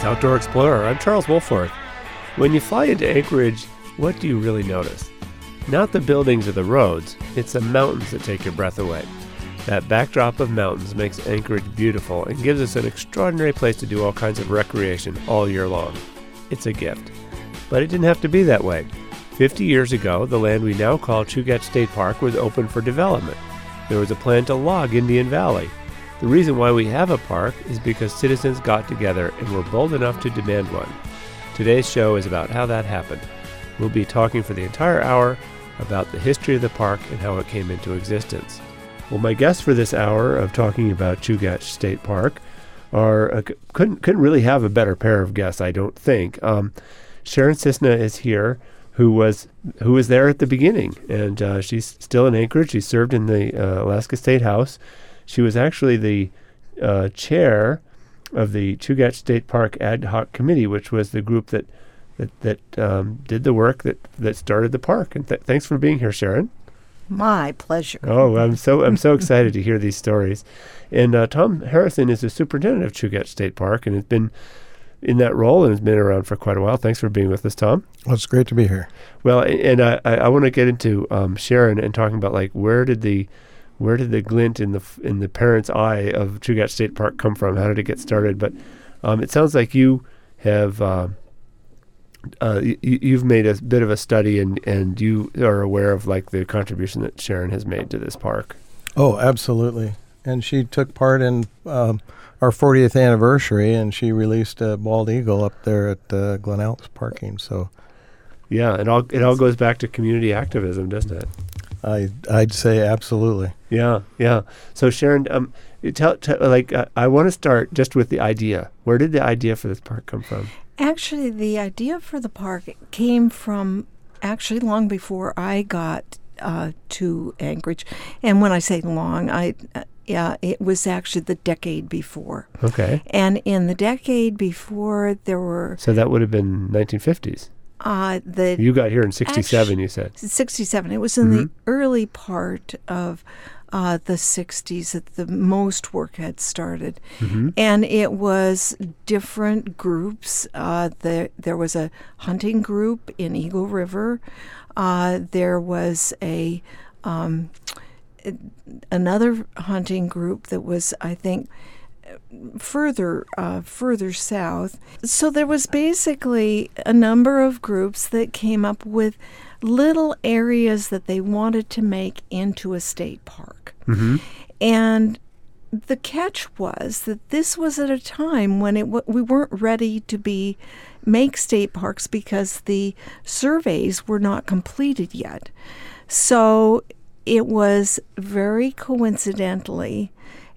Outdoor Explorer. I'm Charles Wolforth. When you fly into Anchorage, what do you really notice? Not the buildings or the roads, it's the mountains that take your breath away. That backdrop of mountains makes Anchorage beautiful and gives us an extraordinary place to do all kinds of recreation all year long. It's a gift. But it didn't have to be that way. 50 years ago, the land we now call Chugach State Park was open for development. There was a plan to log Indian Valley. The reason why we have a park is because citizens got together and were bold enough to demand one. Today's show is about how that happened. We'll be talking for the entire hour about the history of the park and how it came into existence. Well, my guests for this hour of talking about Chugach State Park are couldn't really have a better pair of guests, I don't think. Sharon Cisna is here, who was there at the beginning, and she's still in Anchorage. She served in the Alaska State House. She was actually the chair of the Chugach State Park Ad Hoc Committee, which was the group that did the work that started the park. And thanks for being here, Sharon. My pleasure. Oh, I'm so excited to hear these stories. And Tom Harrison is the superintendent of Chugach State Park and has been in that role and has been around for quite a while. Thanks for being with us, Tom. Well, it's great to be here. Well, and I want to get into Sharon and talking about where did the glint in the parent's eye of Chugach State Park come from? How did it get started? But it sounds like you have you've made a bit of a study and you are aware of the contribution that Sharon has made to this park. Oh, absolutely. And she took part in our 40th anniversary, and she released a bald eagle up there at Glen Elks parking. So, yeah, it all goes back to community activism, doesn't it? I'd say absolutely. Yeah. So Sharon, I want to start just with the idea. Where did the idea for this park come from? Actually, the idea for the park came from long before I got to Anchorage. And when I say long, it was actually the decade before. Okay. And in the decade before, there were... So that would have been 1950s. You got here in 67, you said. 67. It was in the early part of the 60s that the most work had started. Mm-hmm. And it was different groups. There was a hunting group in Eagle River. There was another hunting group that was, I think, further south. So there was basically a number of groups that came up with little areas that they wanted to make into a state park. Mm-hmm. And the catch was that this was at a time when we weren't ready to make state parks because the surveys were not completed yet. So it was very coincidentally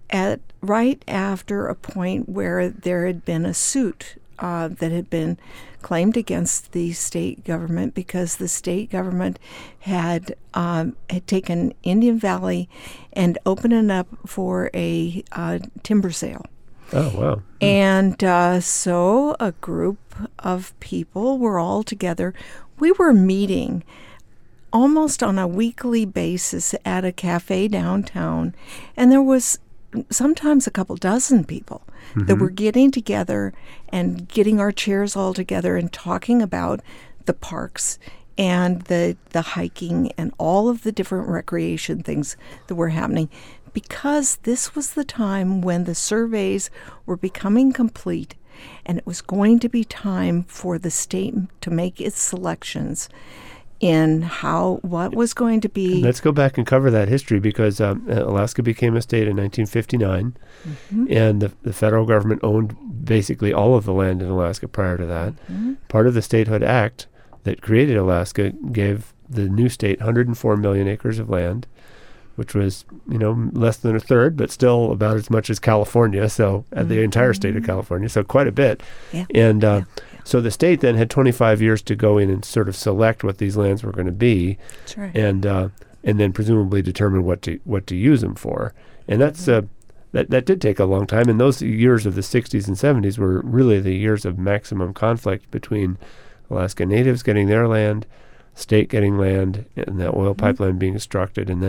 right after a point where there had been a suit that had been claimed against the state government because the state government had taken Indian Valley and opened it up for a timber sale. Oh, wow. And so a group of people were all together. We were meeting almost on a weekly basis at a cafe downtown, and there was sometimes a couple dozen people that were getting together and getting our chairs all together and talking about the parks and the hiking and all of the different recreation things that were happening, because this was the time when the surveys were becoming complete and it was going to be time for the state to make its selections in what was going to be. Let's go back and cover that history, because Alaska became a state in 1959, and the federal government owned basically all of the land in Alaska prior to that. Mm-hmm. Part of the Statehood Act that created Alaska gave the new state 104 million acres of land, which was, less than a third, but still about as much as California, so the entire state of California, so quite a bit. Yeah. And so the state then had 25 years to go in and sort of select what these lands were going to be. That's right. And then presumably determine what to use them for. And that's that did take a long time. And those years of the 60s and 70s were really the years of maximum conflict between Alaska Natives getting their land, state getting land, and the oil pipeline being constructed, and then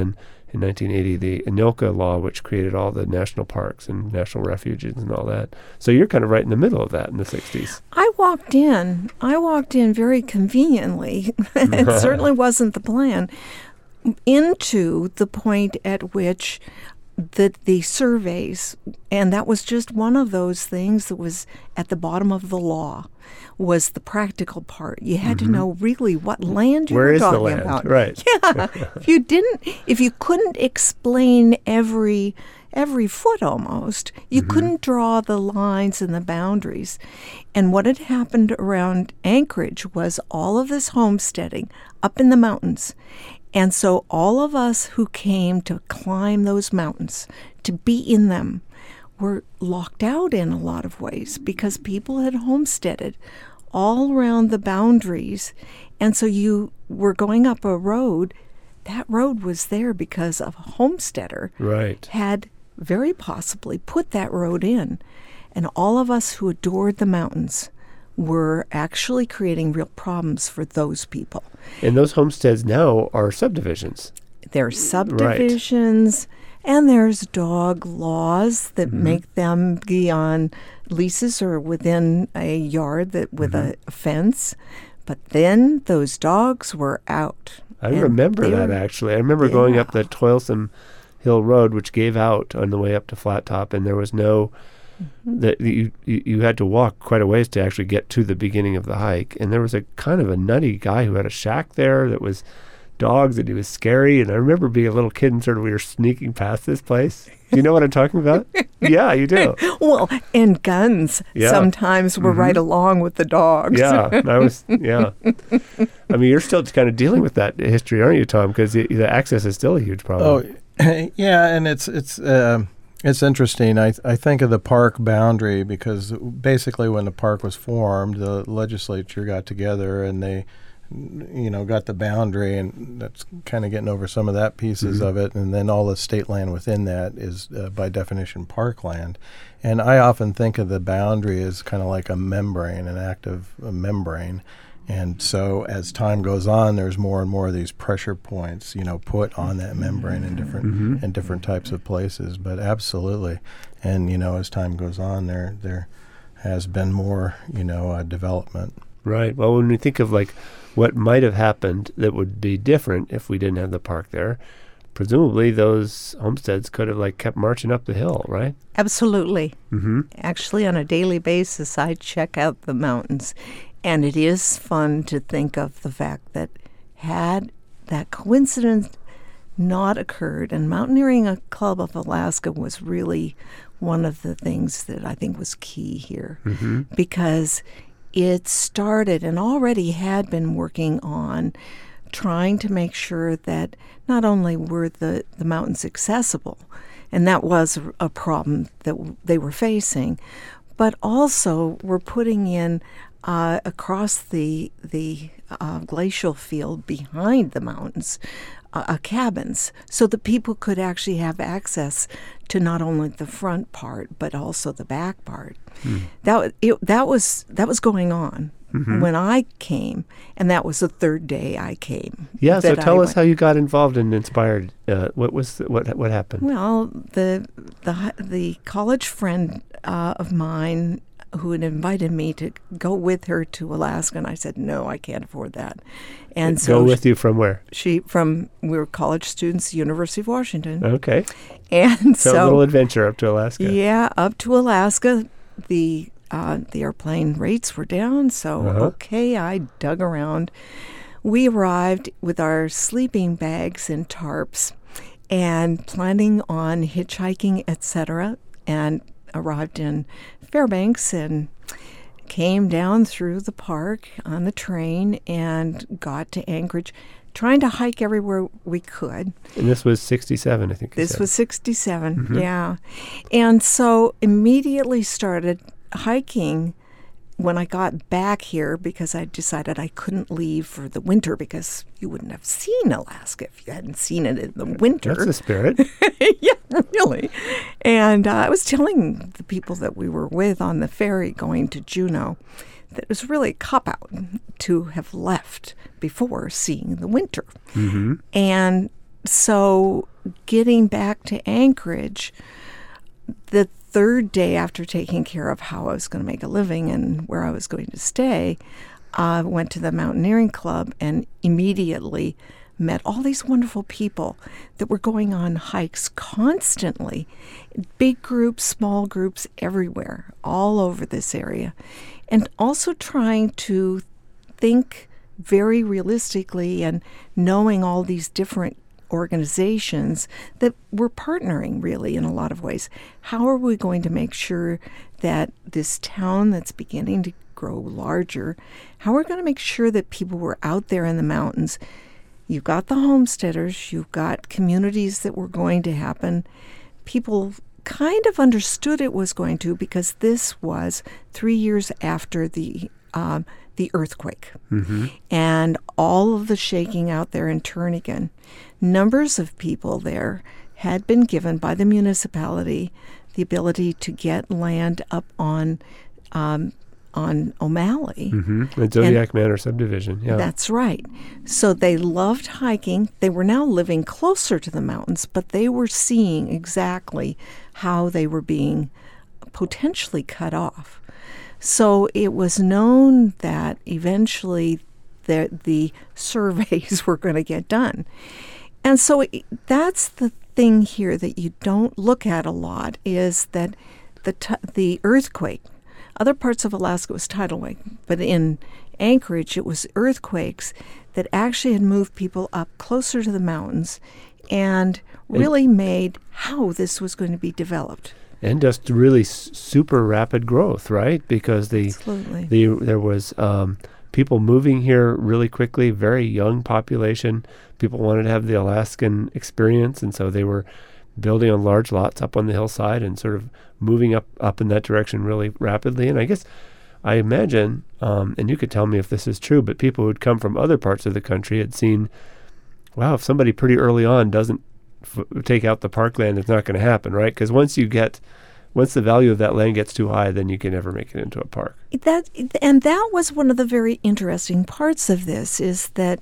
in 1980, the ANILCA law, which created all the national parks and national refuges and all that. So you're kind of right in the middle of that in the 60s. I walked in very conveniently. It certainly wasn't the plan, into the point at which the surveys, and that was just one of those things that was at the bottom of the law, was the practical part. You had to know really what land you were talking about. Right. Yeah. If you couldn't explain every foot almost, you couldn't draw the lines and the boundaries. And what had happened around Anchorage was all of this homesteading up in the mountains. And so all of us who came to climb those mountains, to be in them, were locked out in a lot of ways because people had homesteaded all around the boundaries. And so you were going up a road. That road was there because a homesteader had very possibly put that road in. And all of us who adored the mountains were actually creating real problems for those people. And those homesteads now are subdivisions. There's subdivisions, and there's dog laws that make them be on leases or within a yard that with a fence. But then those dogs were out. I remember that, actually. I remember going up the Toilsome Hill Road, which gave out on the way up to Flat Top, and there was no... that you had to walk quite a ways to actually get to the beginning of the hike. And there was a kind of a nutty guy who had a shack there that was dogs, and he was scary. And I remember being a little kid and we were sneaking past this place. Do you know what I'm talking about? Yeah, you do. Well, and guns sometimes were right along with the dogs. Yeah, I mean, you're still kind of dealing with that history, aren't you, Tom? Because the access is still a huge problem. Oh, yeah, and it's interesting. I think of the park boundary because basically when the park was formed, the legislature got together and they, got the boundary, and that's kind of getting over some of that pieces of it. And then all the state land within that is, by definition, parkland. And I often think of the boundary as kind of like a membrane, an active membrane. And so as time goes on, there's more and more of these pressure points, put on that membrane in different types of places. But absolutely, and as time goes on, there has been more, development. Right. Well, when we think of like what might have happened that would be different if we didn't have the park there, presumably those homesteads could have kept marching up the hill, right? Absolutely. Actually, on a daily basis, I check out the mountains. And it is fun to think of the fact that had that coincidence not occurred, and Mountaineering Club of Alaska was really one of the things that I think was key here, because it started and already had been working on trying to make sure that not only were the mountains accessible, and that was a problem that they were facing, but also were putting in across the glacial field behind the mountains, cabins, so that people could actually have access to not only the front part but also the back part. That was going on when I came, and that was the third day I came. Yeah, so tell us how you got involved and inspired. What happened? Well, the college friend of mine who had invited me to go with her to Alaska, and I said, no, I can't afford that. And so go with you from where? We were college students, University of Washington. Okay. And so a little adventure up to Alaska. Yeah, up to Alaska. The airplane rates were down, so okay, I dug around. We arrived with our sleeping bags and tarps and planning on hitchhiking, etc., and arrived in Fairbanks and came down through the park on the train and got to Anchorage, trying to hike everywhere we could. And this was 67, I think. This was 67, yeah. And so immediately started hiking when I got back here, because I decided I couldn't leave for the winter because you wouldn't have seen Alaska if you hadn't seen it in the winter. That's the spirit. Yeah, really. And I was telling the people that we were with on the ferry going to Juneau that it was really a cop-out to have left before seeing the winter. And So getting back to Anchorage, the third day after taking care of how I was going to make a living and where I was going to stay, I went to the Mountaineering Club and immediately met all these wonderful people that were going on hikes constantly, big groups, small groups, everywhere, all over this area, and also trying to think very realistically and knowing all these different organizations that were partnering really in a lot of ways. How are we going to make sure that this town that's beginning to grow larger, how are we going to make sure that people were out there in the mountains? You've got the homesteaders, you've got communities that were going to happen. People kind of understood it was going to, because this was 3 years after the earthquake and all of the shaking out there in Turnagain. Numbers of people there had been given by the municipality the ability to get land up on O'Malley. The Zodiac Manor subdivision, yeah. That's right. So they loved hiking. They were now living closer to the mountains, but they were seeing exactly how they were being potentially cut off. So it was known that eventually the surveys were going to get done. And so that's the thing here that you don't look at a lot, is that the earthquake, other parts of Alaska was tidal wave, but in Anchorage it was earthquakes that actually had moved people up closer to the mountains and really made how this was going to be developed. And just really super rapid growth, right? Because there was people moving here really quickly, very young population. People wanted to have the Alaskan experience, and so they were building on large lots up on the hillside and sort of moving up in that direction really rapidly. And I guess I imagine, and you could tell me if this is true, but people who'd come from other parts of the country had seen, wow, if somebody pretty early on doesn't take out the parkland, it's not going to happen, right? Because once the value of that land gets too high, then you can never make it into a park. That was one of the very interesting parts of this, is that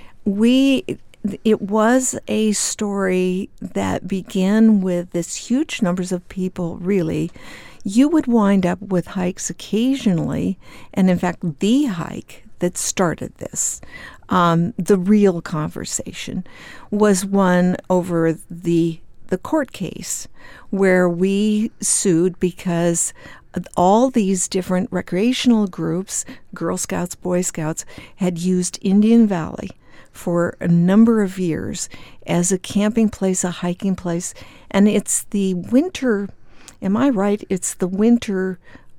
it was a story that began with this huge numbers of people, really. You would wind up with hikes occasionally, and in fact, the hike that started this, the real conversation, was one over the court case where we sued because all these different recreational groups, Girl Scouts, Boy Scouts, had used Indian Valley for a number of years as a camping place, a hiking place, and it's the winter, am I right? It's the winter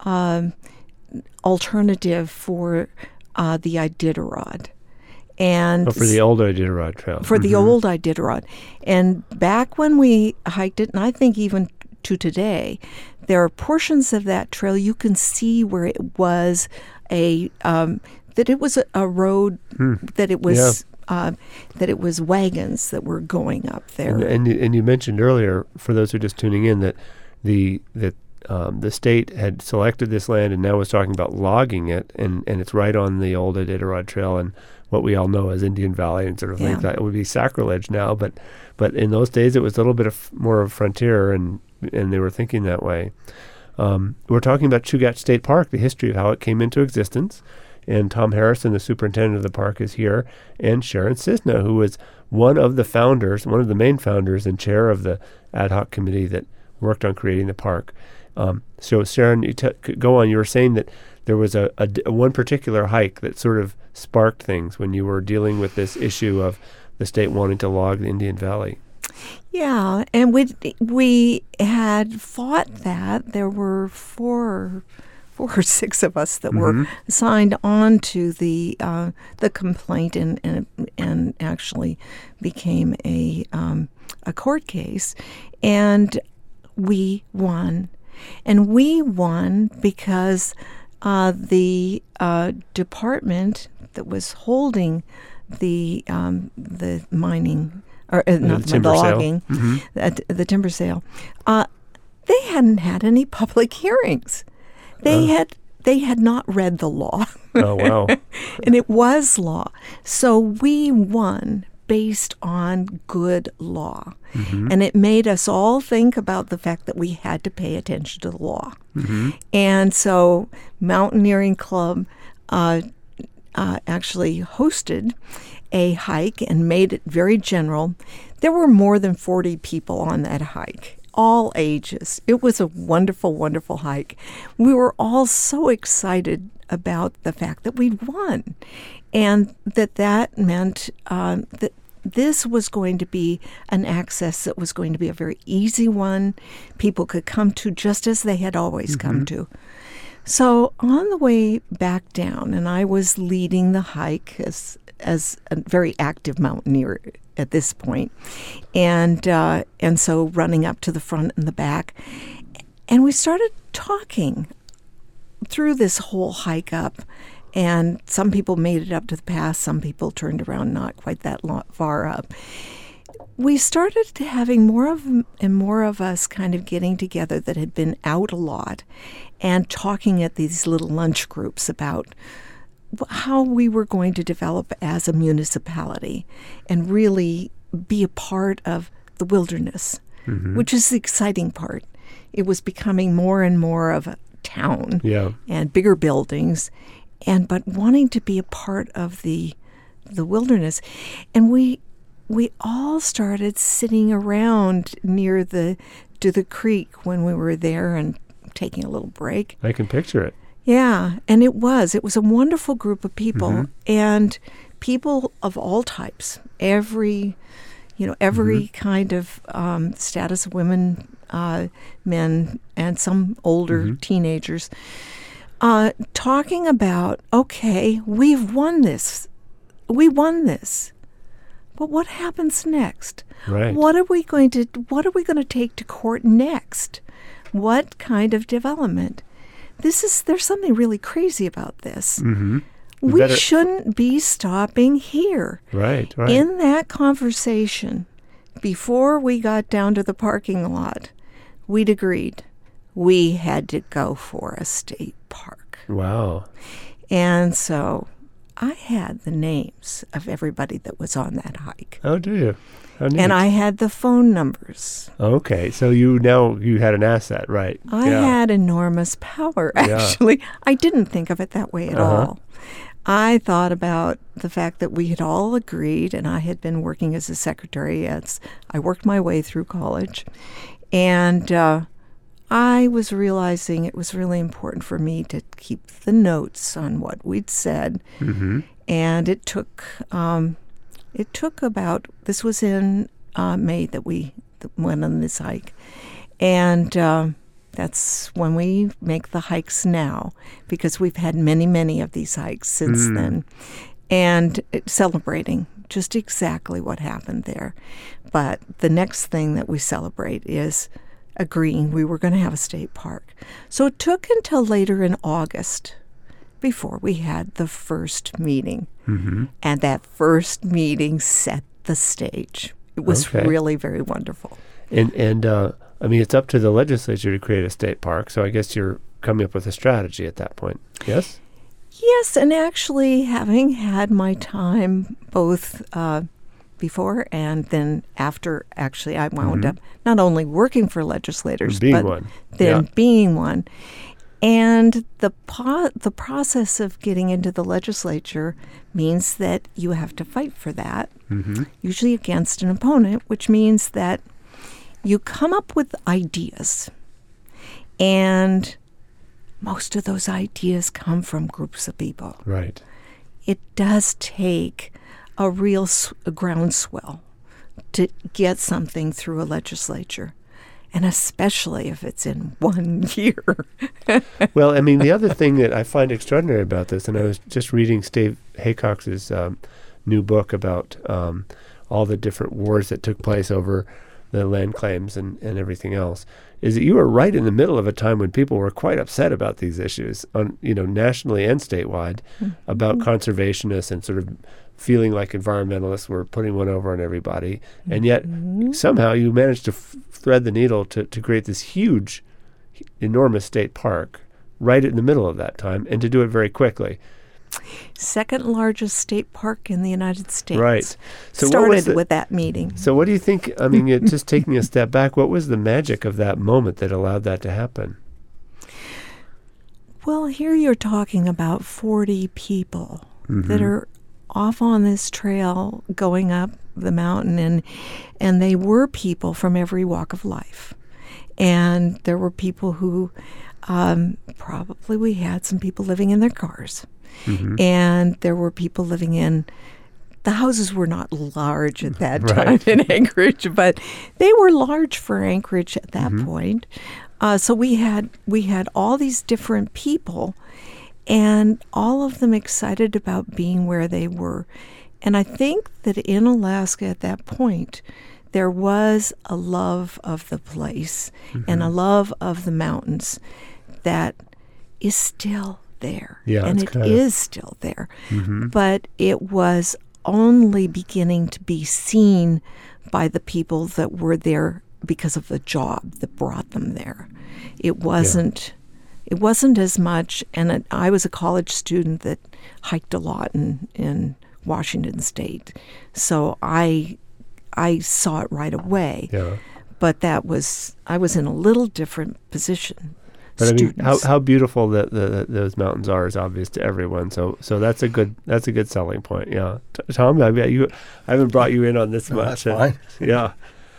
alternative for the Iditarod. And for the old Iditarod Trail. For the old Iditarod. And back when we hiked it, and I think even to today, there are portions of that trail you can see where it was a road, that it was that it was wagons that were going up there. And you mentioned earlier, for those who are just tuning in, that the state had selected this land and now was talking about logging it, and it's right on the old Iditarod Trail and what we all know as Indian Valley, and sort of think that it would be sacrilege now, but in those days it was a little bit more of frontier, and they were thinking that way. We're talking about Chugach State Park, the history of how it came into existence, and Tom Harrison, the superintendent of the park, is here, and Sharon Cisna, who was one of the main founders and chair of the ad hoc committee that worked on creating the park. So Sharon, go on. You were saying that there was a one particular hike that sort of sparked things when you were dealing with this issue of the state wanting to log the Indian Valley. Yeah, and we had fought that. There were four or six of us that were signed on to the complaint, and actually became a court case, and we won. And we won because the department that was holding the mining, or not the logging, the timber sale, they hadn't had any public hearings. They had not read the law. Oh, wow. And it was law. So we won based on good law. And it made us all think about the fact that we had to pay attention to the law. And so Mountaineering Club actually hosted a hike and made it very general. There were more than 40 people on that hike, all ages. It was a wonderful, wonderful hike. We were all so excited about the fact that we'd won, and that meant that this was going to be an access that was going to be a very easy one. People could come to just as they had always come to. So on the way back down, and I was leading the hike as a very active mountaineer at this point, and so running up to the front and the back, and we started talking through this whole hike up. And some people made it up to the pass. Some people turned around not quite that far up. We started having more of us kind of getting together that had been out a lot and talking at these little lunch groups about how we were going to develop as a municipality and really be a part of the wilderness, which is the exciting part. It was becoming more and more of a town and bigger buildings, but wanting to be a part of the wilderness. And we all started sitting around near the creek when we were there and taking a little break. I can picture it. Yeah, and it was a wonderful group of people, and people of all types, every kind of status of women, men, and some older teenagers, talking about, okay, we've won this. We won this. But what happens next? Right. What are we going to take to court next? What kind of development? There's something really crazy about this. We shouldn't be stopping here. Right. In that conversation, before we got down to the parking lot, we'd agreed we had to go for a state park. Wow. And so I had the names of everybody that was on that hike. Oh, do you? How neat. And I had the phone numbers. Okay, so you had an asset, right? I had enormous power, actually. I didn't think of it that way at all. I thought about the fact that we had all agreed, and I had been working as a secretary as I worked my way through college, and I was realizing it was really important for me to keep the notes on what we'd said, and it took about, this was in May that we went on this hike, and that's when we make the hikes now, because we've had many, many of these hikes since then, and celebrating just exactly what happened there. But the next thing that we celebrate is agreeing we were going to have a state park. So it took until later in August before we had the first meeting. And that first meeting set the stage. It was really very wonderful. And I mean, it's up to the legislature to create a state park, so I guess you're coming up with a strategy at that point, yes? Yes, and actually having had my time both before and then after, actually I wound up not only working for legislators, but then being one. And the process of getting into the legislature means that you have to fight for that, usually against an opponent, which means that you come up with ideas, and most of those ideas come from groups of people. Right. It does take a real groundswell to get something through a legislature, and especially if it's in 1 year. Well, I mean, the other thing that I find extraordinary about this, and I was just reading Steve Haycox's new book about all the different wars that took place over the land claims and everything else, is that you were right in the middle of a time when people were quite upset about these issues, nationally and statewide, about conservationists and sort of feeling like environmentalists were putting one over on everybody. And yet somehow you managed to thread the needle to create this huge, enormous state park right in the middle of that time, and to do it very quickly. second largest state park in the United States. Right. So started with that meeting. So what do you think, I mean, just taking a step back, what was the magic of that moment that allowed that to happen? Well, here you're talking about 40 people that are off on this trail going up the mountain, and they were people from every walk of life. And there were people who probably we had some people living in their cars. And there were people living in, the houses were not large at that time in Anchorage, but they were large for Anchorage at that point. So we had all these different people, and all of them excited about being where they were. And I think that in Alaska at that point, there was a love of the place and a love of the mountains that is still there. Yeah, and it is still there. But it was only beginning to be seen by the people that were there because of the job that brought them there. It wasn't as much, and I was a college student that hiked a lot in Washington State, so I saw it right away. Yeah. But I was in a little different position. But I mean, how beautiful those mountains are is obvious to everyone. So that's a good selling point. Yeah, Tom, I haven't brought you in on this much. That's fine. Yeah.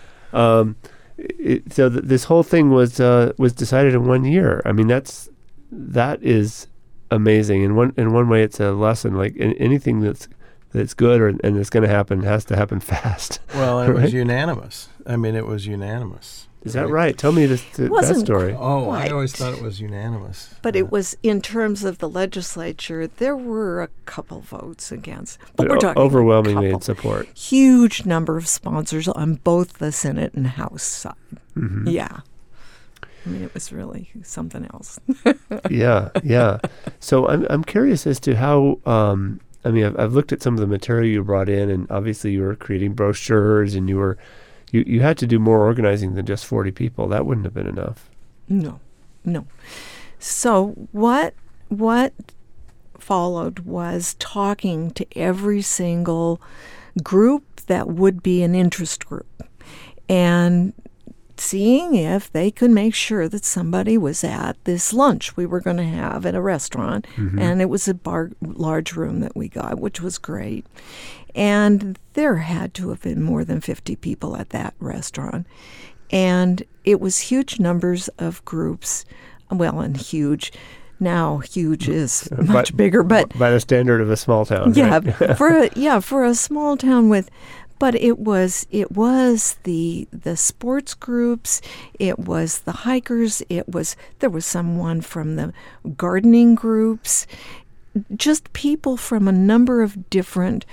So this whole thing was decided in 1 year. I mean, that is amazing. In one way, it's a lesson. Like anything that's good and that's going to happen has to happen fast. Well, it was unanimous. I mean, it was unanimous. Is that right? Tell me that story. Oh, I always thought it was unanimous. But it was, in terms of the legislature, there were a couple votes against. But we're talking overwhelmingly in support. Huge number of sponsors on both the Senate and House side. Yeah. I mean, it was really something else. Yeah. So I'm curious as to how, I mean, I've looked at some of the material you brought in, and obviously you were creating brochures, and you had to do more organizing than just 40 people. That wouldn't have been enough. No. So what followed was talking to every single group that would be an interest group and seeing if they could make sure that somebody was at this lunch we were going to have at a restaurant. And it was a large room that we got, which was great. And there had to have been more than 50 people at that restaurant. And it was huge numbers of groups. Well, and huge. Now huge is much bigger, but by the standard of a small town. Yeah, right? for a small town with. But it was the sports groups, it was the hikers, there was someone from the gardening groups, just people from a number of different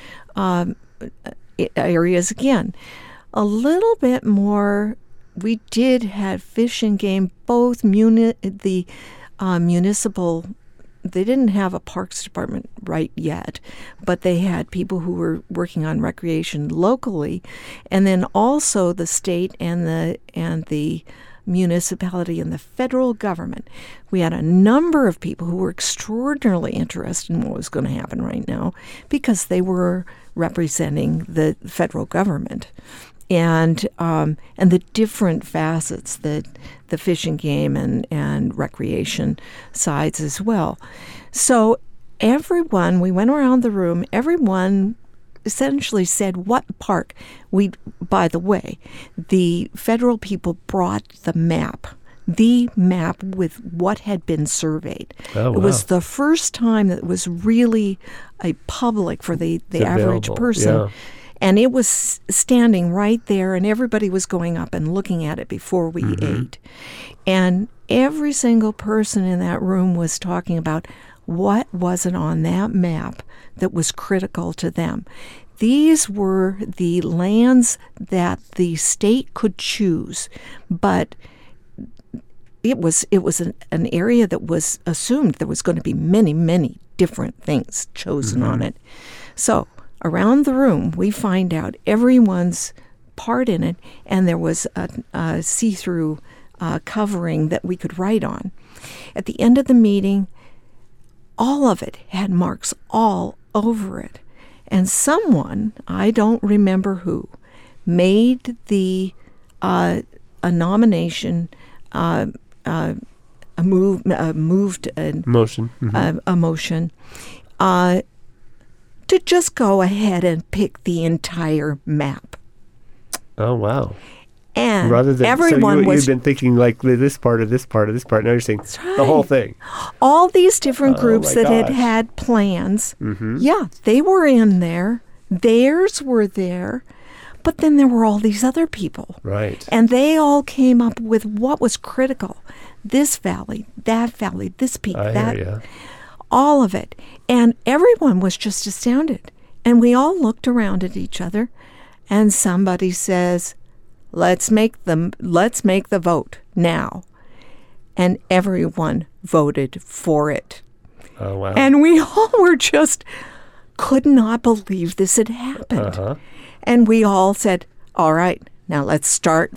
areas. Again, a little bit more. We did have Fish and Game, both the municipal. They didn't have a parks department right yet, but they had people who were working on recreation locally, and then also the state and the municipality and the federal government. We had a number of people who were extraordinarily interested in what was going to happen right now because they were representing the federal government. And the different facets that the Fish and Game and recreation sides as well. So we went around the room, everyone essentially said what park. By the way, the federal people brought the map with what had been surveyed. Oh, wow. It was the first time that it was really a public for the average person. Yeah. And it was standing right there, and everybody was going up and looking at it before we ate. And every single person in that room was talking about what was it on that map that was critical to them. These were the lands that the state could choose, but it was an area that was assumed there was going to be many, many different things chosen on it. So around the room, we find out everyone's part in it, and there was a see-through covering that we could write on. At the end of the meeting, all of it had marks all over it. And someone, I don't remember who, made a nomination, moved a Motion. Mm-hmm. a motion to just go ahead and pick the entire map. Oh, wow. And rather than everyone you've been thinking like this part of this part of this part. Now you're saying the whole thing. All these different groups my that gosh. had plans. Mm-hmm. Yeah, they were in there. Theirs were there. But then there were all these other people. Right. And they all came up with what was critical. This valley, that valley, this peak, I hear ya. all of it. And everyone was just astounded. And we all looked around at each other, and somebody says, let's make the vote now. And everyone voted for it. Oh, wow. And we all were just could not believe this had happened. Uh-huh. And we all said, all right, now let's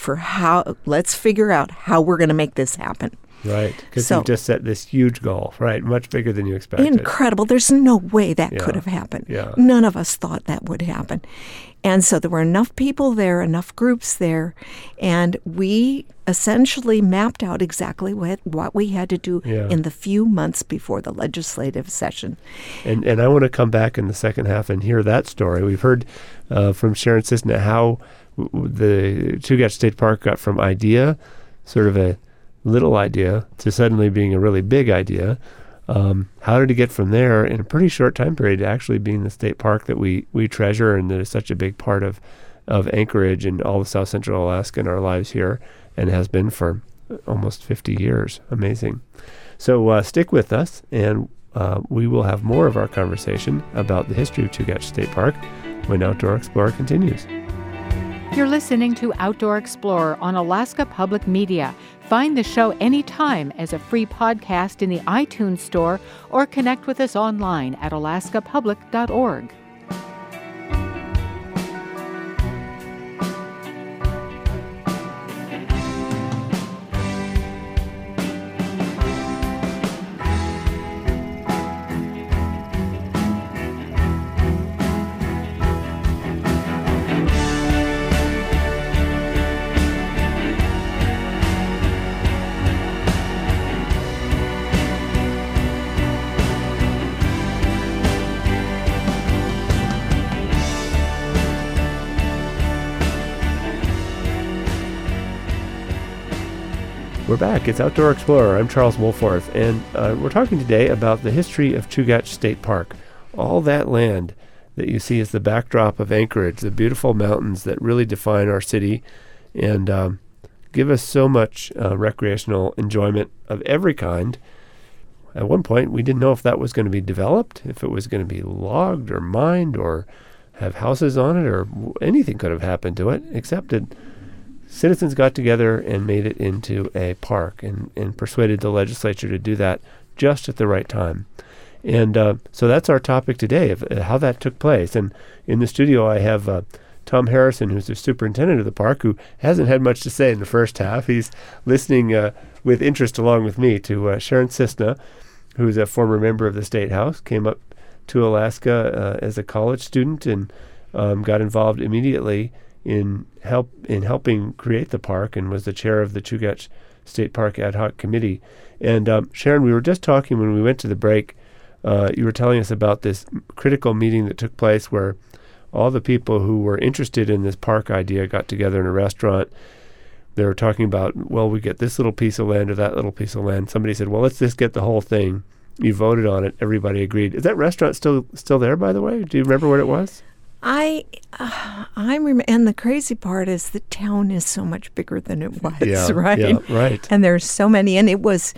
figure out how we're going to make this happen. Right, because So- you just set this huge goal, right? Much bigger than you expected. Incredible. There's no way that could have happened. Yeah. None of us thought that would happen. And so there were enough people there, enough groups there, and we essentially mapped out exactly what we had to do in the few months before the legislative session. And I want to come back in the second half and hear that story. We've heard from Sharon Cisna how the Chugach State Park got from idea, sort of a little idea, to suddenly being a really big idea. How did it get from there in a pretty short time period to actually being the state park that we treasure and that is such a big part of Anchorage and all of South Central Alaska in our lives here, and has been for almost 50 years. Amazing. So stick with us, and we will have more of our conversation about the history of Chugach State Park when Outdoor Explorer continues. You're listening to Outdoor Explorer on Alaska Public Media. Find the show anytime as a free podcast in the iTunes Store or connect with us online at alaskapublic.org. We're back. It's Outdoor Explorer. I'm Charles Wolforth, and we're talking today about the history of Chugach State Park. All that land that you see as the backdrop of Anchorage, the beautiful mountains that really define our city and give us so much recreational enjoyment of every kind. At one point, we didn't know if that was going to be developed, if it was going to be logged or mined or have houses on it, or anything could have happened to it, except that citizens got together and made it into a park and persuaded the legislature to do that just at the right time. And so that's our topic today, of how that took place. And in the studio, I have Tom Harrison, who's the superintendent of the park, who hasn't had much to say in the first half. He's listening with interest along with me to Sharon Cisna, who's a former member of the State House, came up to Alaska as a college student and got involved immediately in helping create the park and was the chair of the Chugach State Park Ad Hoc Committee. And Sharon, we were just talking when we went to the break. You were telling us about this critical meeting that took place where all the people who were interested in this park idea got together in a restaurant. They were talking about, well, we get this little piece of land or that little piece of land. Somebody said, well, let's just get the whole thing. You voted on it. Everybody agreed. Is that restaurant still there, by the way? Do you remember what it was? I remember, and the crazy part is the town is so much bigger than it was, right? Yeah, right. And there's so many, and it was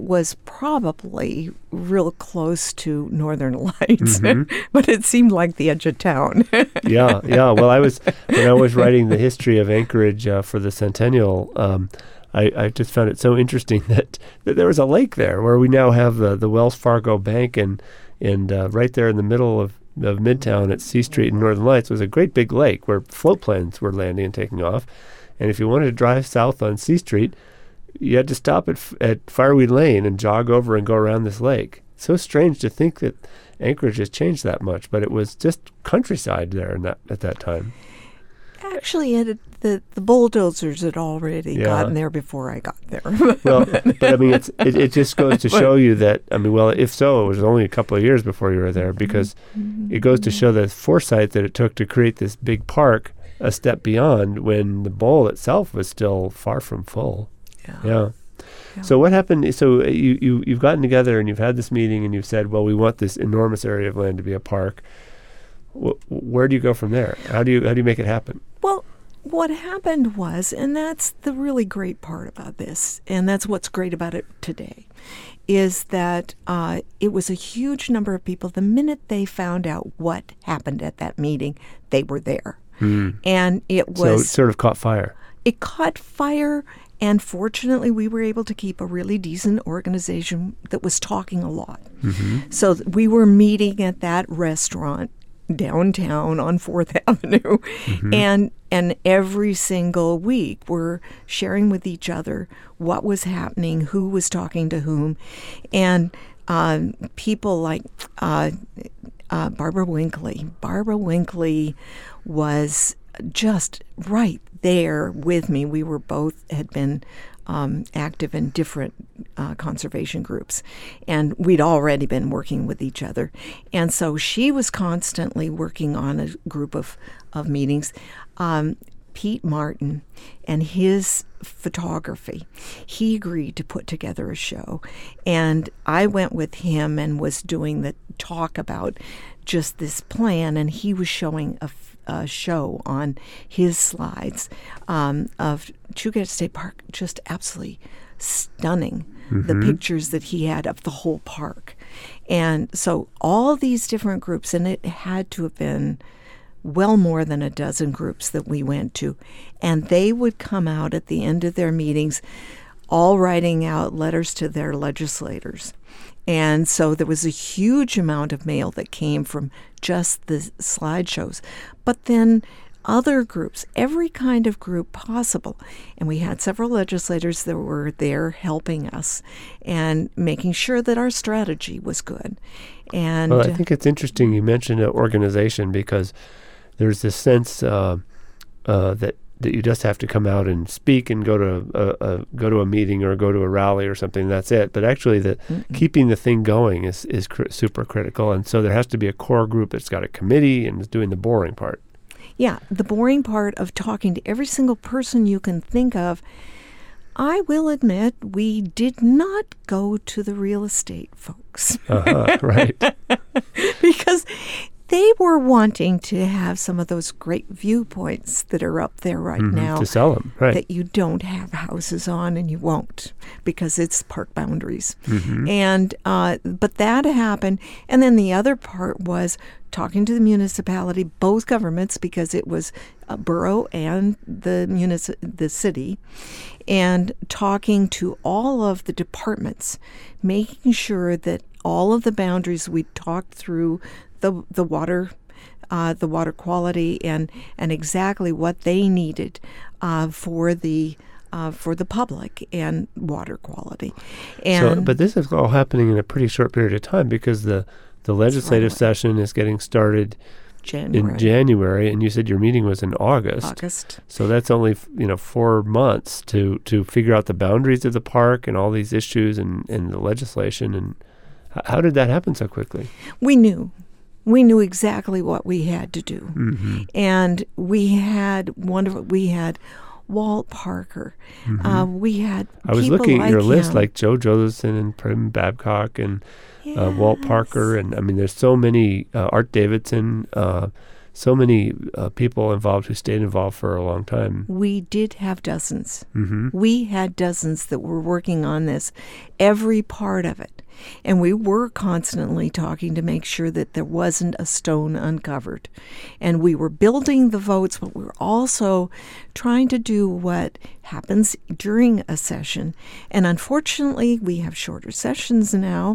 probably real close to Northern Lights, but it seemed like the edge of town. Yeah. Well, when I was writing the history of Anchorage for the Centennial, I just found it so interesting that there was a lake there where we now have the Wells Fargo Bank, and right there in the middle of Midtown at C Street and Northern Lights was a great big lake where float planes were landing and taking off. And if you wanted to drive south on C Street, you had to stop at Fireweed Lane and jog over and go around this lake. So strange to think that Anchorage has changed that much, but it was just countryside there at that time. Actually, the bulldozers had already Yeah. gotten there before I got there. Well, but I mean, it just goes to show you that, I mean, well, if so, it was only a couple of years before you were there, because it goes to show the foresight that it took to create this big park a step beyond when the bowl itself was still far from full. Yeah. So what happened? So you've gotten together and you've had this meeting and you've said, well, we want this enormous area of land to be a park. Where do you go from there? How do you make it happen? Well, what happened was, and that's the really great part about this, and that's what's great about it today, is that it was a huge number of people. The minute they found out what happened at that meeting, they were there. And it was... So it sort of caught fire. It caught fire, and fortunately we were able to keep a really decent organization that was talking a lot. So we were meeting at that restaurant downtown on 4th Avenue, and every single week we're sharing with each other what was happening, who was talking to whom, and people like Barbara Winkley. Barbara Winkley was just right there with me. We were both had been active in different conservation groups, and we'd already been working with each other. And so she was constantly working on a group of meetings. Pete Martin and his photography, he agreed to put together a show. And I went with him and was doing the talk about just this plan, and he was showing a show on his slides of Chugach State Park, just absolutely stunning, the pictures that he had of the whole park. And so all these different groups, and it had to have been well more than a dozen groups that we went to, and they would come out at the end of their meetings all writing out letters to their legislators. And so there was a huge amount of mail that came from just the slideshows. But then other groups, every kind of group possible. And we had several legislators that were there helping us and making sure that our strategy was good. And well, I think it's interesting you mentioned an organization, because there's this sense that you just have to come out and speak and go to a meeting or go to a rally or something. That's it. But actually, keeping the thing going is super critical. And so there has to be a core group that's got a committee and is doing the boring part. Yeah, the boring part of talking to every single person you can think of. I will admit, we did not go to the real estate folks. Right. Because they were wanting to have some of those great viewpoints that are up there right now. To sell them, right. That you don't have houses on, and you won't, because it's park boundaries. And but that happened. And then the other part was talking to the municipality, both governments, because it was a borough and the city, and talking to all of the departments, making sure that all of the boundaries we talked through, the water quality, and exactly what they needed for the public and water quality. And but this is all happening in a pretty short period of time, because the legislative session is getting started in January, and you said your meeting was in August. So that's only 4 months to figure out the boundaries of the park and all these issues and the legislation. And how did that happen so quickly? We knew exactly what we had to do, and we had Walt Parker. We had I was people looking at like your list, him. like Joe Josephson and Prim Babcock and Walt Parker, and I mean, there's so many, Art Davidson, so many people involved who stayed involved for a long time. We did have dozens. We had dozens that were working on this, every part of it. And we were constantly talking to make sure that there wasn't a stone uncovered. And we were building the votes, but we were also trying to do what happens during a session. And unfortunately, we have shorter sessions now,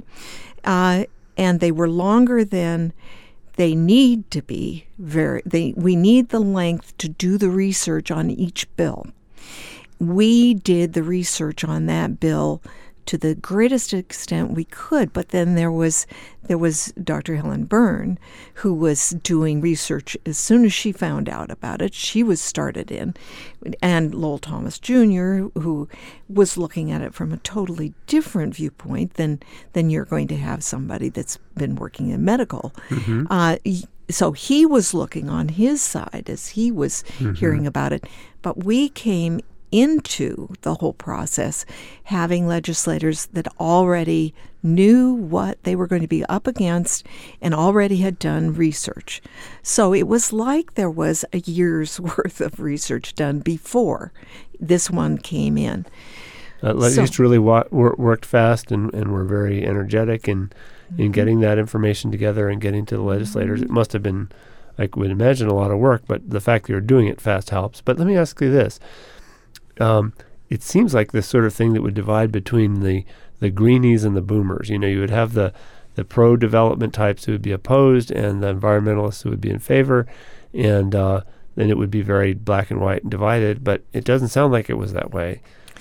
and they were longer than they need to be. We need the length to do the research on each bill. We did the research on that bill to the greatest extent we could. But then there was Dr. Helen Byrne, who was doing research as soon as she found out about it. She was started in, and Lowell Thomas Jr., who was looking at it from a totally different viewpoint than you're going to have somebody that's been working in medical. So he was looking on his side as he was hearing about it. But we came into the whole process having legislators that already knew what they were going to be up against and already had done research. So it was like there was a year's worth of research done before this one came in. Legislators really worked fast and were very energetic in getting that information together and getting to the legislators. It must have been, I would imagine, a lot of work, but the fact that you're doing it fast helps. But let me ask you this. It seems like this sort of thing that would divide between the greenies and the boomers. You know, you would have the pro-development types who would be opposed and the environmentalists who would be in favor, and then it would be very black and white and divided, but it doesn't sound like it was that way.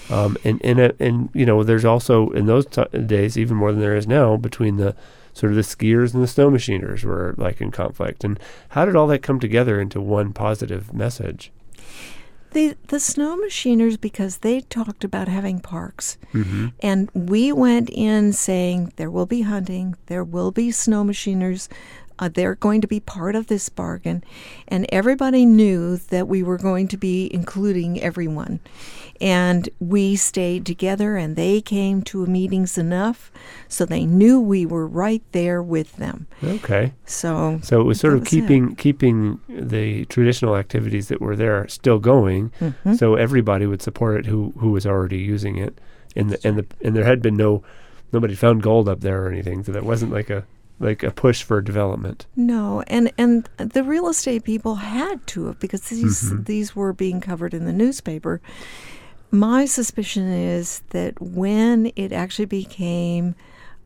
And you know, there's also in those days, even more than there is now, between the sort of the skiers and the snow machiners were like in conflict. And how did all that come together into one positive message? The snow machiners, because they talked about having parks, and we went in saying there will be hunting, there will be snow machiners, they're going to be part of this bargain, and everybody knew that we were going to be including everyone. And we stayed together, and they came to meetings enough so they knew we were right there with them. Okay. So it was sort of keeping the traditional activities that were there still going, so everybody would support it who was already using it, and there had been nobody found gold up there or anything, so that wasn't like a push for development. No, and the real estate people had to have, because these were being covered in the newspaper. My suspicion is that when it actually became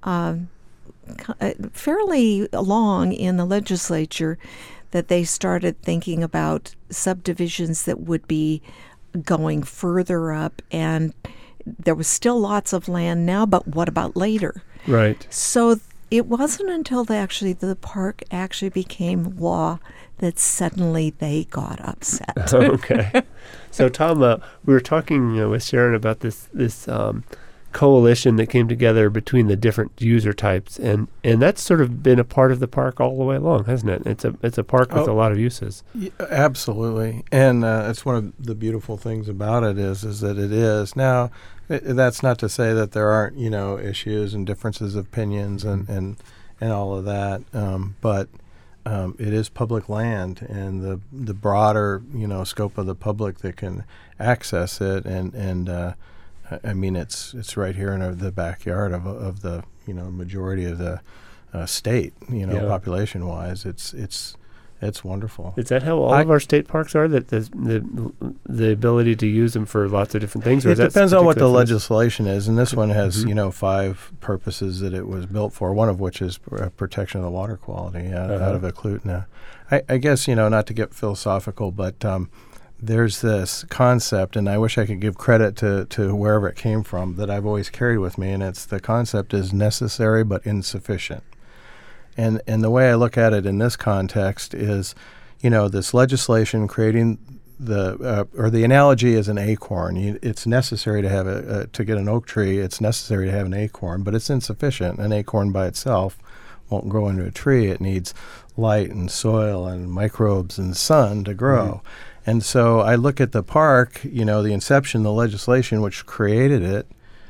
fairly long in the legislature, that they started thinking about subdivisions that would be going further up, and there was still lots of land now, but what about later? Right. So it wasn't until the park actually became law that suddenly they got upset. Okay. So, Tom, we were talking with Sharon about this coalition that came together between the different user types, and that's sort of been a part of the park all the way along, hasn't it? It's a park with a lot of uses. Yeah, absolutely, and it's one of the beautiful things about it is that it is now. That's not to say that there aren't issues and differences of opinions and all of that, but it is public land, and the broader scope of the public that can access it, and I mean it's right here in the backyard of the majority of the state, population wise. It's wonderful. Is that how all of our state parks are? That the ability to use them for lots of different things? Or it depends on what the legislation is, and this one has 5 purposes that it was built for. One of which is protection of the water quality out of Eklutna. I guess not to get philosophical, but there's this concept, and I wish I could give credit to wherever it came from, that I've always carried with me, and it's the concept is necessary but insufficient. And the way I look at it in this context is, this legislation creating the analogy is an acorn. It's necessary to have to get an oak tree. It's necessary to have an acorn, but it's insufficient. An acorn by itself won't grow into a tree. It needs light and soil and microbes and sun to grow. And so I look at the park, the inception, the legislation which created it,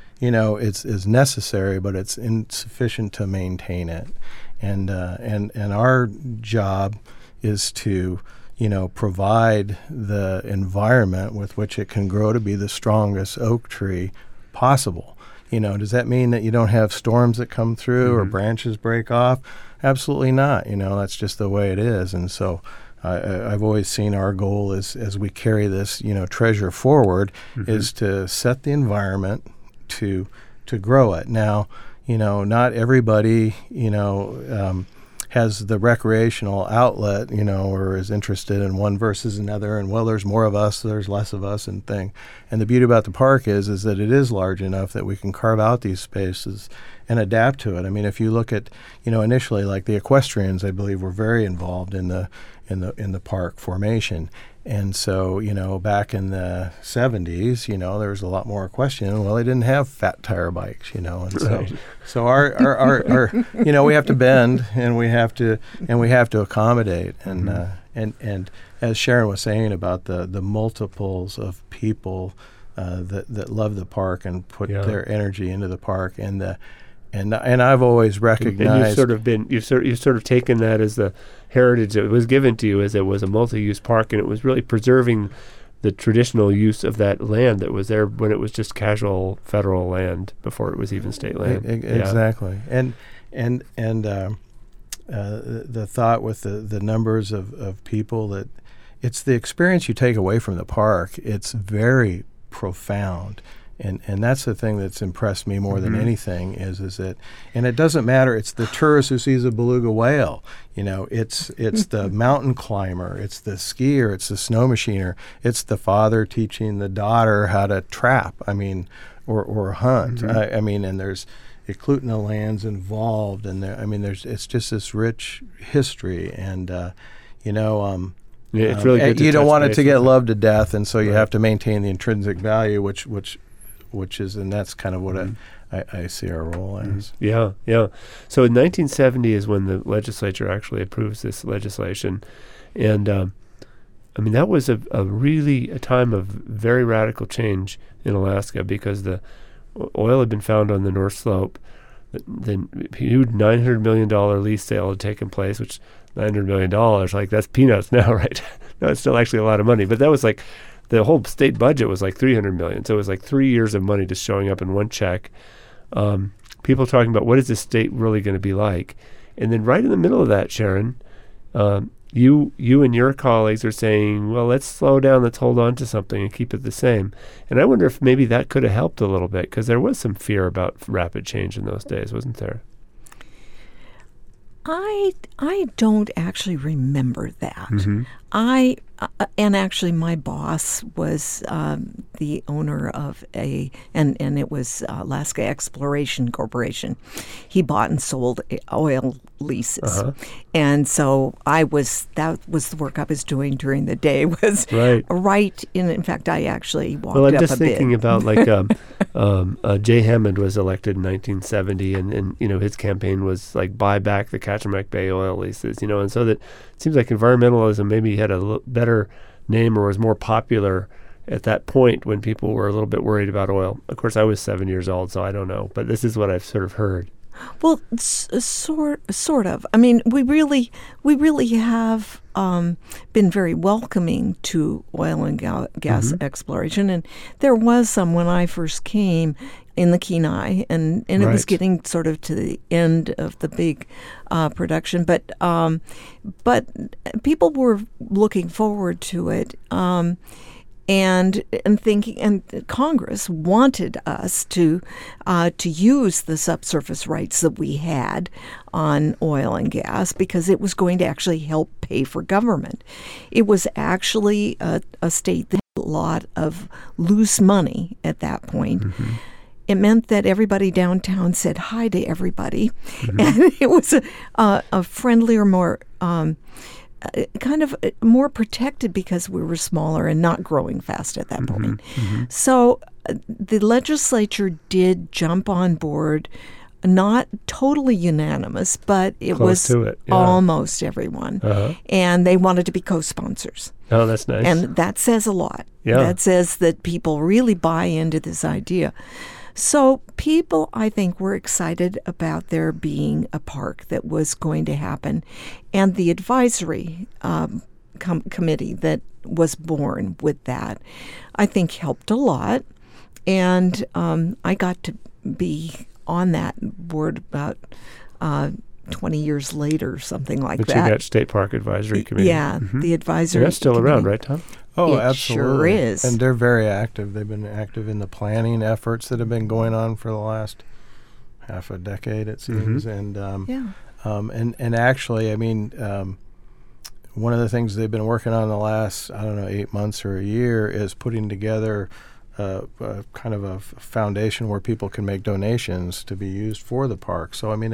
is necessary, but it's insufficient to maintain it. And our job is to, provide the environment with which it can grow to be the strongest oak tree possible. Does that mean that you don't have storms that come through or branches break off? Absolutely not. That's just the way it is. And so I've always seen our goal is, as we carry this, treasure forward, is to set the environment to grow it. Now, not everybody, has the recreational outlet, or is interested in one versus another, and there's more of us, there's less of us, and thing. And the beauty about the park is that it is large enough that we can carve out these spaces and adapt to it. I mean, if you look at, initially, like the equestrians, I believe, were very involved in the park formation. And so, back in the 70s, there was a lot more equestrian. Well, they didn't have fat tire bikes, and Right. so our we have to bend, and we have to accommodate. And and as Sharon was saying about the multiples of people that love the park and put their energy into the park, and I've always recognized. And you've sort of taken that as the heritage that was given to you, as it was a multi-use park, and it was really preserving the traditional use of that land that was there when it was just casual federal land before it was even state land. Exactly, and the thought with the numbers of people, that it's the experience you take away from the park. It's very profound. And that's the thing that's impressed me more than anything is that, and it doesn't matter. It's the tourist who sees a beluga whale. It's the mountain climber. It's the skier. It's the snow machiner. It's the father teaching the daughter how to trap. Or hunt. And there's Eklutna lands involved, and it's just this rich history, and it's really good. You don't want it to get loved to death, and so you have to maintain the intrinsic value, which is, and that's kind of what I see our role as. Yeah. So in 1970 is when the legislature actually approves this legislation, and that was a time of very radical change in Alaska, because the oil had been found on the North Slope. The huge $900 million lease sale had taken place, which $900 million, like that's peanuts now, right? No, it's still actually a lot of money, but that was like, the whole state budget was like $300 million. So it was like 3 years of money just showing up in one check. People talking about what is this state really going to be like? And then right in the middle of that, Sharon, you and your colleagues are saying, well, let's slow down, let's hold on to something and keep it the same. And I wonder if maybe that could have helped a little bit, because there was some fear about rapid change in those days, wasn't there? I don't actually remember that. And actually my boss was the owner of and it was Alaska Exploration Corporation. He bought and sold oil leases. And so that was the work I was doing during the day, was right in fact, I actually walked up a bit. Well, I'm just thinking about like Jay Hammond was elected in 1970, and his campaign was like buy back the Kachemak Bay oil leases, and so that it seems like environmentalism maybe had a better name or was more popular at that point when people were a little bit worried about oil. Of course, I was 7 years old, so I don't know, but this is what I've sort of heard. Well, sort of. We really have been very welcoming to oil and gas exploration, and there was some when I first came in the Kenai, and it was getting sort of to the end of the big production, but people were looking forward to it. And thinking, and Congress wanted us to use the subsurface rights that we had on oil and gas, because it was going to actually help pay for government. It was actually a state that had a lot of loose money at that point. It meant that everybody downtown said hi to everybody, and it was a friendlier, more kind of more protected, because we were smaller and not growing fast at that point. So the legislature did jump on board, not totally unanimous, but it Close was to it, almost everyone. And they wanted to be co-sponsors. Oh, that's nice. And that says a lot. That says that people really buy into this idea. So people, I think, were excited about there being a park that was going to happen. And the advisory committee that was born with that, I think, helped a lot. And I got to be on that board about 20 years later, something like that. But you got State Park Advisory Committee. Yeah, the advisory That's still committee. Around, right, Tom? Oh, it absolutely. Sure is. And they're very active. They've been active in the planning efforts that have been going on for the last half a decade, it seems. And And actually, I mean, one of the things they've been working on the last, 8 months or a year is putting together kind of a foundation where people can make donations to be used for the park. So I mean,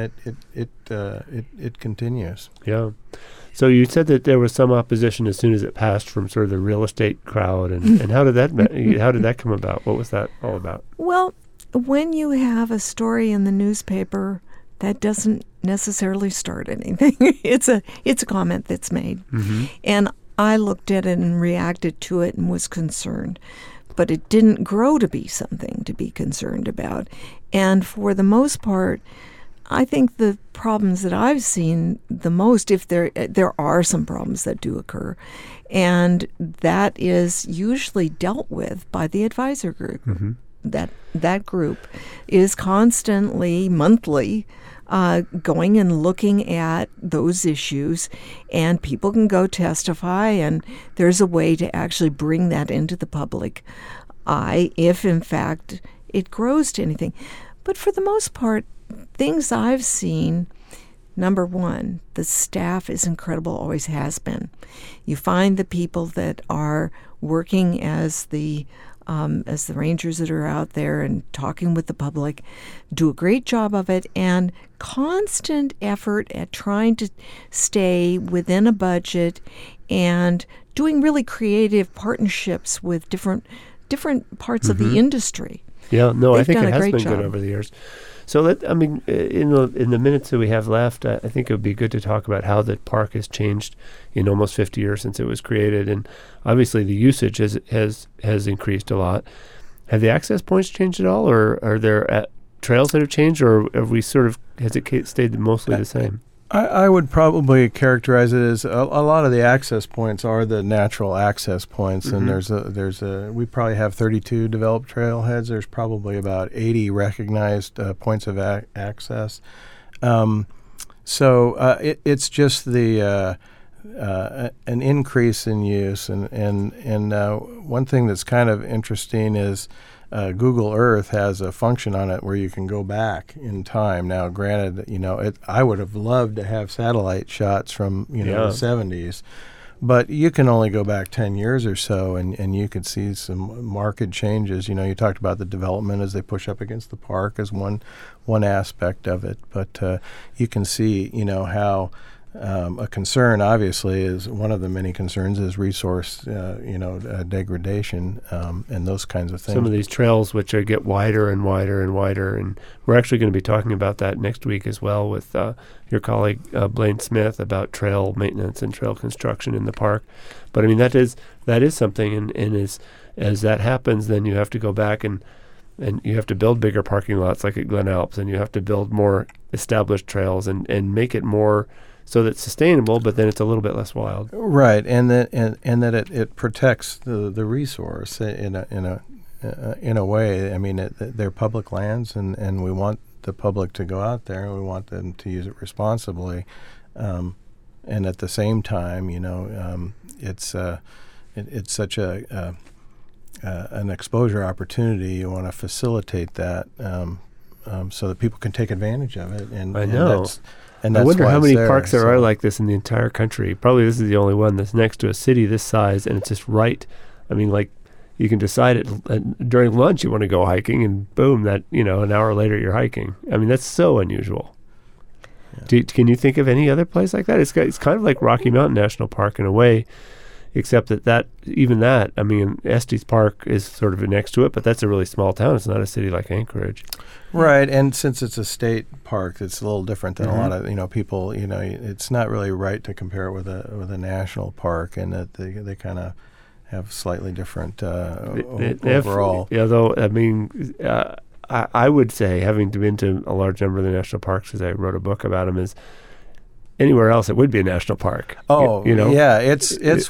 it continues. Yeah. So you said that there was some opposition as soon as it passed from sort of the real estate crowd, and how did that come about? What was that all about? Well, when you have a story in the newspaper, that doesn't necessarily start anything. It's a comment that's made, and I looked at it and reacted to it and was concerned. But it didn't grow to be something to be concerned about. And for the most part, I think the problems that I've seen the most, if there are some problems that do occur, and that is usually dealt with by the advisor group. That group is constantly, monthly, going and looking at those issues, and people can go testify, and there's a way to actually bring that into the public eye if, in fact, it grows to anything. But for the most part, things I've seen, number one, the staff is incredible, always has been. You find the people that are working as the rangers that are out there and talking with the public, do a great job of it, and constant effort at trying to stay within a budget and doing really creative partnerships with different parts of the industry. Yeah, no, They've I think done it a has great been job. good over the years. So in the minutes that we have left, I think it would be good to talk about how the park has changed in almost 50 years since it was created, and obviously the usage has increased a lot. Have the access points changed at all, or are there trails that have changed, or has it stayed mostly the same? I would probably characterize it as a lot of the access points are the natural access points, and we probably have 32 developed trailheads. There's probably about 80 recognized points of access. So it's just the an increase in use, and one thing that's kind of interesting is Google Earth has a function on it where you can go back in time. Now, granted, I would have loved to have satellite shots from the 70s, but you can only go back 10 years or so, and you could see some marked changes. You talked about the development as they push up against the park as one aspect of it, but you can see how a concern, obviously, is one of the many concerns is resource, degradation, and those kinds of things. Some of these trails, which get wider and wider and wider, and we're actually going to be talking about that next week as well with your colleague Blaine Smith about trail maintenance and trail construction in the park. But I mean that is something, and as that happens, then you have to go back and you have to build bigger parking lots like at Glen Alps, and you have to build more established trails and make it more so that it's sustainable, but then it's a little bit less wild. Right, and that it protects the resource in a way. I mean, they're public lands, and we want the public to go out there, and we want them to use it responsibly. And at the same time, it's such an exposure opportunity. You want to facilitate that so that people can take advantage of it. And I know. And I wonder how many parks there are so. like this in the entire country. Probably this is the only one that's next to a city this size, and it's just right. I mean, like, you can decide it during lunch you want to go hiking, and boom, that an hour later you're hiking. I mean, that's so unusual. Yeah. Can you think of any other place like that? It's kind of like Rocky Mountain National Park in a way, except that I mean, Estes Park is sort of next to it, but that's a really small town. It's not a city like Anchorage. Right, and since it's a state park, it's a little different than a lot of people. It's not really right to compare it with a national park, and that they kind of have slightly different overall. Yeah, though I mean, I would say, having been to a large number of the national parks, as I wrote a book about them, is anywhere else it would be a national park. Oh, yeah, it's as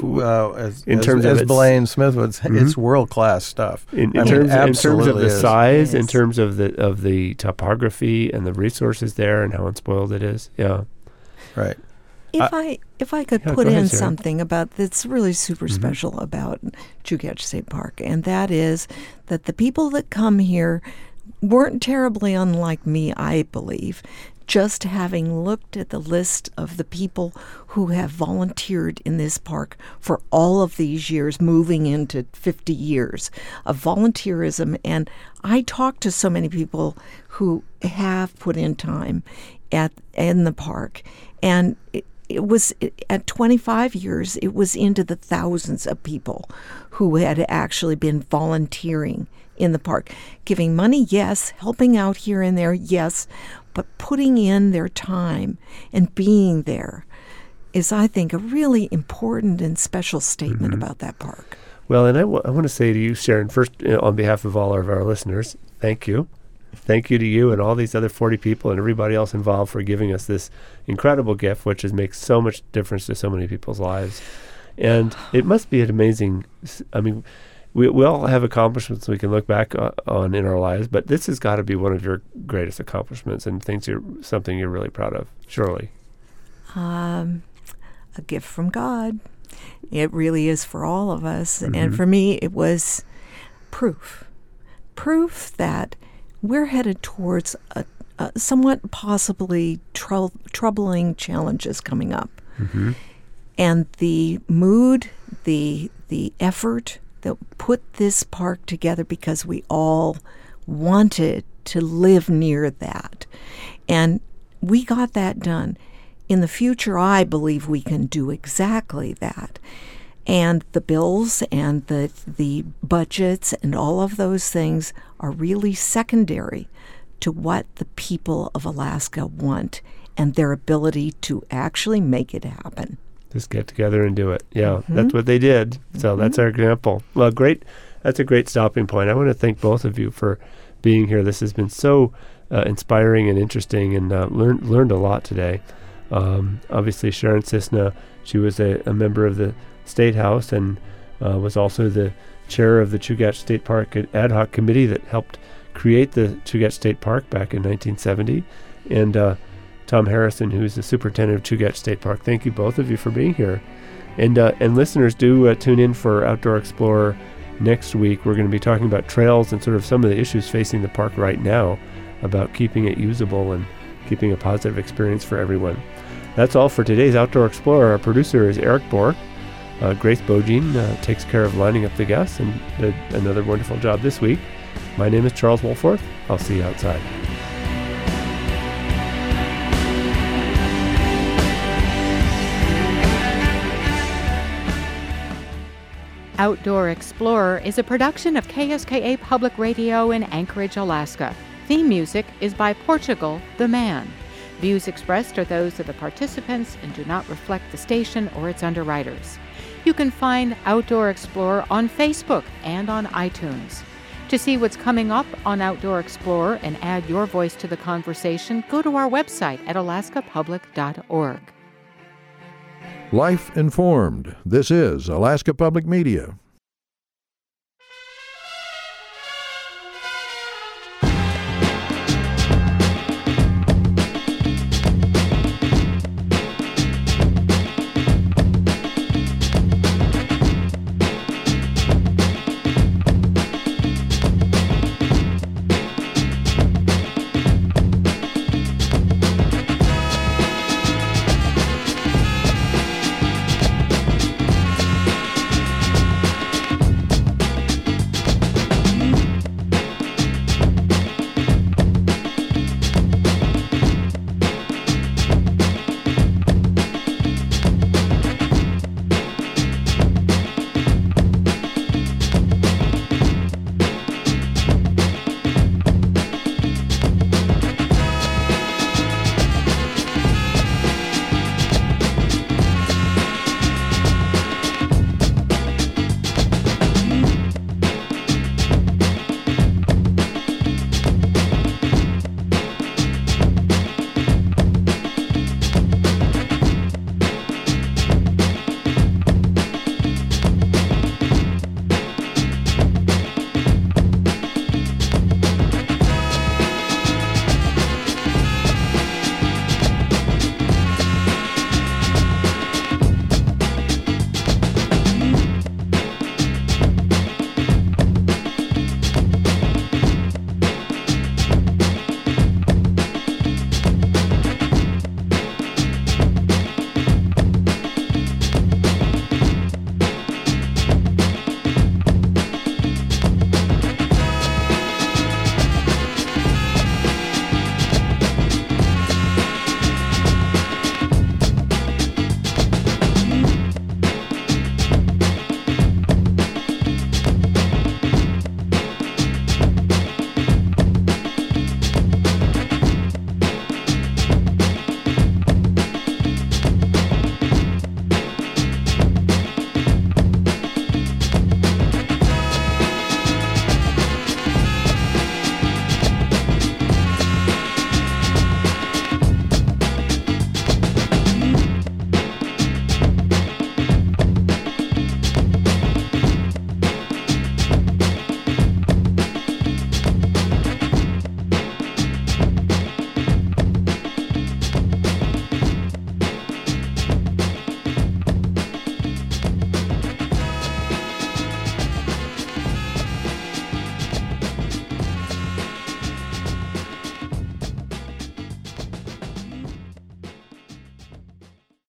Blaine Smith would say, it's world class stuff. In terms of the size, Yes. in terms of the topography and the resources there, and how unspoiled it is. Yeah, right. If I could put go ahead, in Sarah. something about that's really super special about Chugach State Park, and that is that the people that come here weren't terribly unlike me, I believe. just having looked at the list of the people who have volunteered in this park for all of these years, moving into 50 years of volunteerism. And I talked to so many people who have put in time in the park. And it was at 25 years, it was into the thousands of people who had actually been volunteering in the park. Giving money, yes. Helping out here and there, yes. But putting in their time and being there is, I think, a really important and special statement about that park. Well, and I want to say to you, Sharon, first, on behalf of all of our listeners, thank you. Thank you to you and all these other 40 people and everybody else involved for giving us this incredible gift, which makes so much difference to so many people's lives. And it must be an amazing, I mean, we all have accomplishments we can look back on in our lives, but this has got to be one of your greatest accomplishments and something you're really proud of, surely. A gift from God. It really is for all of us. And for me, it was proof that we're headed towards a somewhat possibly troubling challenges coming up. And the mood, the effort that put this park together, because we all wanted to live near that. And we got that done. In the future, I believe we can do exactly that. And the bills and the budgets and all of those things are really secondary to what the people of Alaska want and their ability to actually make it happen. Just get together and do it. Yeah, that's what they did. So that's our example. Well, great. That's a great stopping point. I want to thank both of you for being here. This has been so inspiring and interesting, and learned a lot today. Obviously, Sharon Cisna, she was a member of the State House and was also the chair of the Chugach State Park ad hoc committee that helped create the Chugach State Park back in 1970. And Tom Harrison, who's the superintendent of Chugach State Park. Thank you, both of you, for being here. And listeners, do tune in for Outdoor Explorer next week. We're going to be talking about trails and sort of some of the issues facing the park right now about keeping it usable and keeping a positive experience for everyone. That's all for today's Outdoor Explorer. Our producer is Eric Bork. Grace Bogine takes care of lining up the guests and did another wonderful job this week. My name is Charles Wohlforth. I'll see you outside. Outdoor Explorer is a production of KSKA Public Radio in Anchorage, Alaska. Theme music is by Portugal the Man. Views expressed are those of the participants and do not reflect the station or its underwriters. You can find Outdoor Explorer on Facebook and on iTunes. To see what's coming up on Outdoor Explorer and add your voice to the conversation, go to our website at alaskapublic.org. Life Informed. This is Alaska Public Media.